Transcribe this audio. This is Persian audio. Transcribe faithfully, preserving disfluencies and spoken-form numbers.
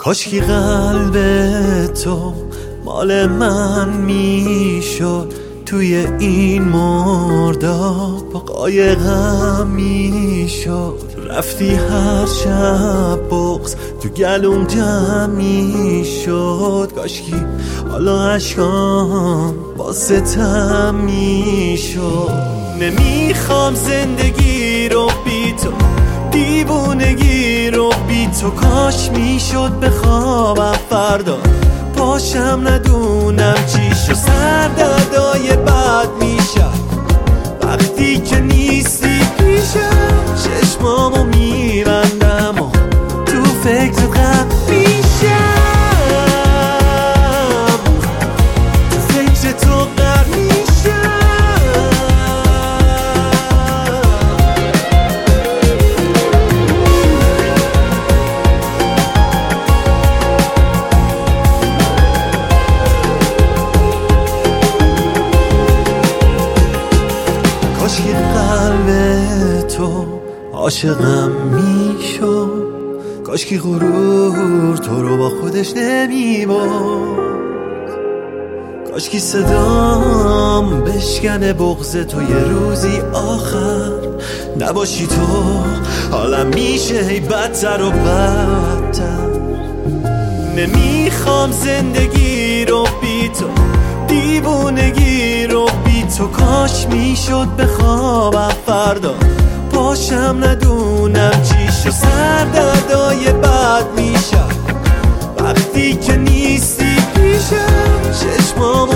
کاشکی قلب تو مال من میشد، توی این مرداب قایقم میشد. رفتی هر شب بغض تو گلوم جمع میشد. کاشکی حالا عشقام با ستم میشد. نمیخوام زندگی رو بی تو، دیوونگی رو بی تو. کاش میشد بخوابم فردا پاشم ندونم چی شد. سردردای بد میشم وقتی که نیستی پیشم. چشمامو میبندم و تو فکر غم میشم. تو فکر تو غم میشم. کاشکی قلب تو عاشقم میشد. کاشکی غرور تو رو با خودش نمیبرد. کاشکی صدام بشکنه بغض تو یه روزی آخر نباشی تو. حالم میشه هی بدتر و بدتر. نمیخوام زندگی رو بی تو، دیوونگی رو بی تو. کاش میشد بخوابم فردا پاشم ندونم چی شد. سردردای بد میشم وقتی که نیستی پیشم. چشمام